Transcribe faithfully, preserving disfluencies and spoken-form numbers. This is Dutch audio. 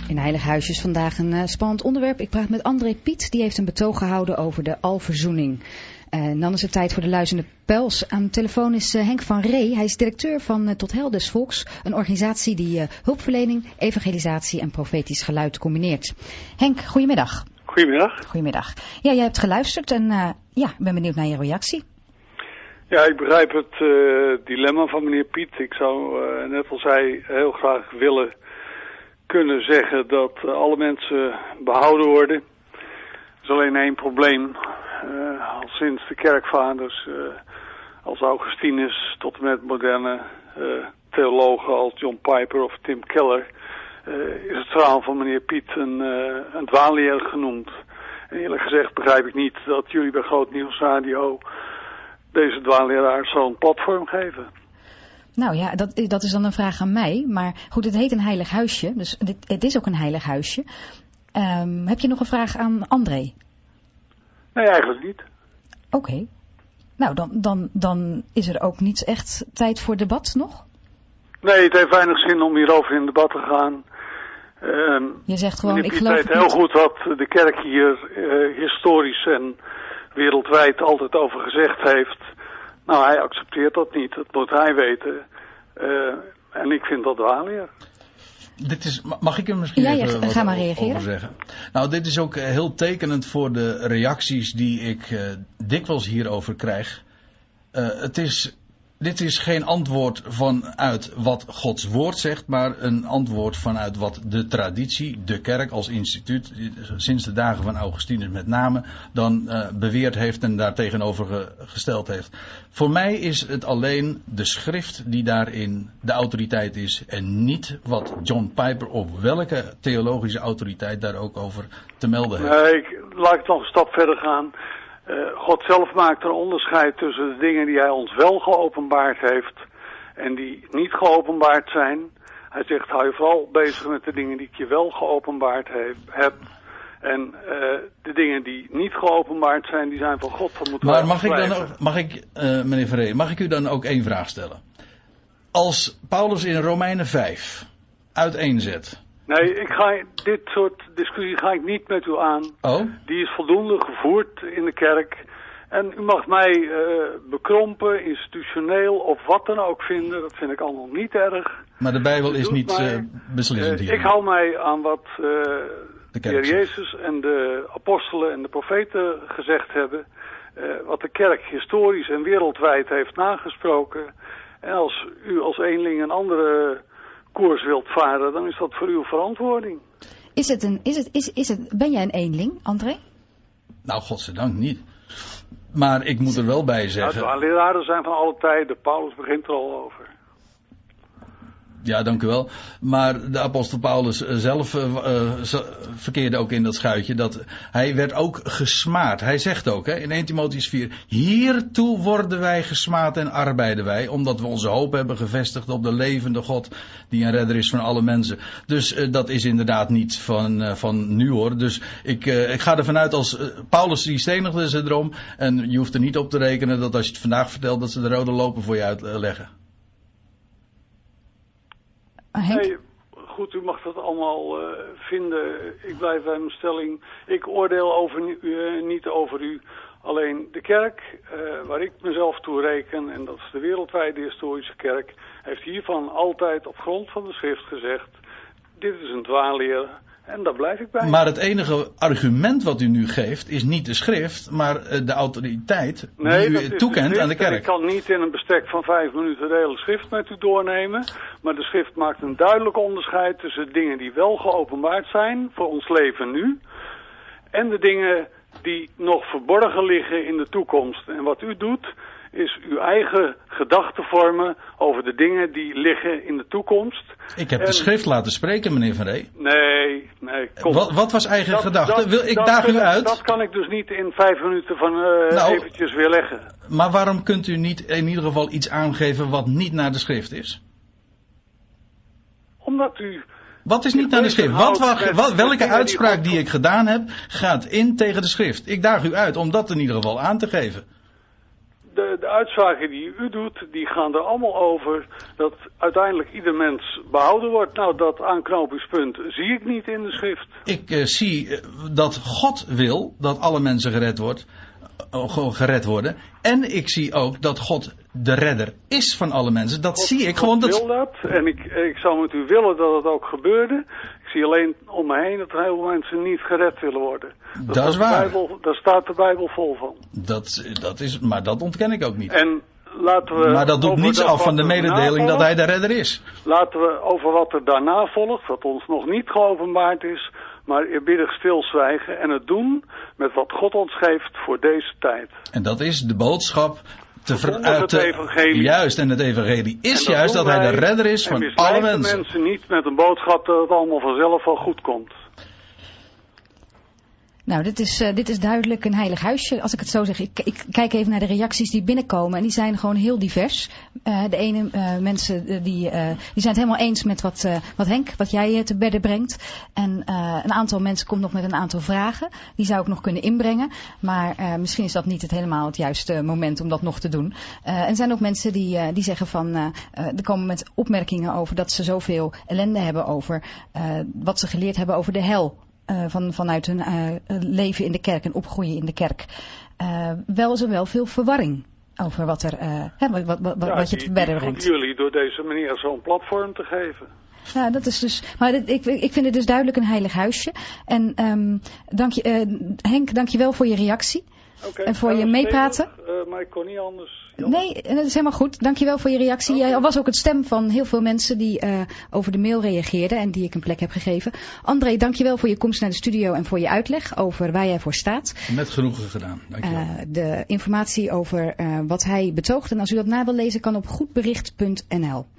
In Heilig Huisje is vandaag een uh, spannend onderwerp. Ik praat met André Piet, die heeft een betoog gehouden over de alverzoening. Uh, en dan is het tijd voor de luizende pels. Aan de telefoon is uh, Henk van Ree. Hij is directeur van uh, Tot Heil des Volks, een organisatie die uh, hulpverlening, evangelisatie en profetisch geluid combineert. Henk, goedemiddag. Goedemiddag. Goedemiddag. Ja, jij hebt geluisterd en uh, ja, ik ben benieuwd naar je reactie. Ja, ik begrijp het uh, dilemma van meneer Piet. Ik zou, uh, net als hij, heel graag willen kunnen zeggen dat uh, alle mensen behouden worden. Er is alleen één probleem. Uh, al sinds de kerkvaders, uh, als Augustinus tot en met moderne uh, theologen als John Piper of Tim Keller, uh, is het verhaal van meneer Piet een, uh, een dwaalleer genoemd. En eerlijk gezegd begrijp ik niet dat jullie bij Groot Nieuws Radio deze dwaalleraar zo'n platform geven. Nou ja, dat, dat is dan een vraag aan mij. Maar goed, het heet een heilig huisje. Dus dit, het is ook een heilig huisje. Um, heb je nog een vraag aan André? Nee, eigenlijk niet. Oké. Okay. Nou, dan, dan, dan is er ook niet echt tijd voor debat nog? Nee, het heeft weinig zin om hierover in debat te gaan. Um, je zegt gewoon, ik geloof geloof weet heel goed wat de kerk hier uh, historisch en wereldwijd altijd over gezegd heeft. Nou, hij accepteert dat niet. Dat moet hij weten. Uh, en ik vind dat dwaalleer. Dit is, mag ik er misschien ja, even ja, wat ga maar over reageren. zeggen? Nou, dit is ook heel tekenend voor de reacties die ik uh, dikwijls hierover krijg. Uh, het is, dit is geen antwoord vanuit wat Gods woord zegt, maar een antwoord vanuit wat de traditie, de kerk als instituut, sinds de dagen van Augustinus met name, dan uh, beweerd heeft en daar tegenover ge, gesteld heeft. Voor mij is het alleen de schrift die daarin de autoriteit is en niet wat John Piper of welke theologische autoriteit daar ook over te melden heeft. Nee, ik, laat ik nog een stap verder gaan. Uh, God zelf maakt een onderscheid tussen de dingen die hij ons wel geopenbaard heeft en die niet geopenbaard zijn. Hij zegt, hou je vooral bezig met de dingen die ik je wel geopenbaard heeft, heb. En uh, de dingen die niet geopenbaard zijn, die zijn van God. Dat moeten maar wij mag ik dan ook, mag ik, uh, meneer Verree, mag ik u dan ook één vraag stellen? Als Paulus in Romeinen vijf uiteenzet. Nee, ik ga, dit soort discussie ga ik niet met u aan. Oh? Die is voldoende gevoerd in de kerk. En u mag mij uh, bekrompen, institutioneel of wat dan ook vinden. Dat vind ik allemaal niet erg. Maar de Bijbel is niet mij, uh, beslissend uh, hier. Ik hou mij aan wat uh, de Heer Jezus en de apostelen en de profeten gezegd hebben. Uh, wat de kerk historisch en wereldwijd heeft nagesproken. En als u als eenling een andere koers wilt varen, dan is dat voor uw verantwoording. Is het een, is het, is, is het, ben jij een eenling, André? Nou, godzijdank niet. Maar ik moet er wel bij zeggen. Nou, de leraren zijn van alle tijden. Paulus begint er al over. Ja, dank u wel. Maar de apostel Paulus zelf uh, uh, verkeerde ook in dat schuitje. Dat hij werd ook gesmaad. Hij zegt ook hè, in eerste Timotheüs vier. Hiertoe worden wij gesmaad en arbeiden wij. Omdat we onze hoop hebben gevestigd op de levende God. Die een redder is van alle mensen. Dus uh, dat is inderdaad niet van, uh, van nu hoor. Dus ik, uh, ik ga ervan uit als uh, Paulus die stenigde ze erom. En je hoeft er niet op te rekenen dat als je het vandaag vertelt dat ze de rode loper voor je uitleggen. Nee, goed, u mag dat allemaal uh, vinden. Ik blijf bij mijn stelling. Ik oordeel over, uh, niet over u. Alleen de kerk, uh, waar ik mezelf toe reken, en dat is de wereldwijde historische kerk, heeft hiervan altijd op grond van de schrift gezegd, dit is een dwaalleer. En daar blijf ik bij. Maar het enige argument wat u nu geeft is niet de schrift, maar de autoriteit nee, die u toekent de aan de kerk. Ik kan niet in een bestek van vijf minuten de hele schrift met u doornemen. Maar de schrift maakt een duidelijk onderscheid tussen dingen die wel geopenbaard zijn voor ons leven nu. En de dingen die nog verborgen liggen in de toekomst. En wat u doet is uw eigen gedachten vormen over de dingen die liggen in de toekomst. Ik heb en... de schrift laten spreken, meneer Van Ree. Nee, nee. Kom. Wat, wat was eigen dat, gedachte? Dat, Wil, ik dat, daag dat, u uit. Dat kan ik dus niet in vijf minuten van uh, nou, eventjes weerleggen. Maar waarom kunt u niet in ieder geval iets aangeven wat niet naar de schrift is? Omdat u... Wat is niet naar de schrift? Wat, wat, wat, welke uitspraak die ik gedaan heb, gaat in tegen de schrift? Ik daag u uit om dat in ieder geval aan te geven. de, de uitspraken die u doet, die gaan er allemaal over dat uiteindelijk ieder mens behouden wordt. Nou, dat aanknopingspunt zie ik niet in de schrift. Ik uh, zie uh, dat God wil dat alle mensen gered, wordt, uh, gered worden. En ik zie ook dat God de redder is van alle mensen. Dat God, zie ik God gewoon. wil dat. En ik, ik zou met u willen dat het ook gebeurde. Ik zie alleen om me heen dat heel veel mensen niet gered willen worden. Dat, dat is waar. Bijbel, daar staat de Bijbel vol van. Dat, dat is, maar dat ontken ik ook niet. En laten we maar dat doet niets dat af van de mededeling dat hij de redder is. Laten we over wat er daarna volgt, wat ons nog niet geopenbaard is, maar eerbiedig stilzwijgen en het doen met wat God ons geeft voor deze tijd. En dat is de boodschap te ver, uit het evangelie. Juist, en het evangelie is dat juist dat hij de redder is van alle mensen. En mensen niet met een boodschap dat het allemaal vanzelf wel goed komt. Nou, dit is, uh, dit is duidelijk een heilig huisje, als ik het zo zeg. Ik, ik kijk even naar de reacties die binnenkomen en die zijn gewoon heel divers. Uh, de ene uh, mensen uh, die, uh, die zijn het helemaal eens met wat, uh, wat Henk, wat jij uh, te bedden brengt. En uh, een aantal mensen komt nog met een aantal vragen. Die zou ik nog kunnen inbrengen. Maar uh, misschien is dat niet het helemaal het juiste moment om dat nog te doen. Uh, en er zijn ook mensen die, uh, die zeggen van, uh, uh, er komen met opmerkingen over dat ze zoveel ellende hebben over uh, wat ze geleerd hebben over de hel. Uh, van, vanuit hun uh, leven in de kerk en opgroeien in de kerk. Uh, wel is er wel veel verwarring over wat, er, uh, hè, wat, wat, wat, ja, wat je te bedden brengt. Jullie door deze manier zo'n platform te geven. Ja, dat is dus. Maar dit, ik, ik vind het dus duidelijk een heilig huisje. En um, dank je, uh, Henk, dank je wel voor je reactie. Okay, en voor je meepraten. Uh, maar ik kon niet anders. Nee, dat is helemaal goed. Dankjewel voor je reactie. Okay. Jij was ook het stem van heel veel mensen die uh, over de mail reageerden en die ik een plek heb gegeven. André, dankjewel voor je komst naar de studio en voor je uitleg over waar jij voor staat. Met genoegen gedaan. Dankjewel. Uh, de informatie over uh, wat hij betoogt. En als u dat na wil lezen kan op goedbericht punt n l.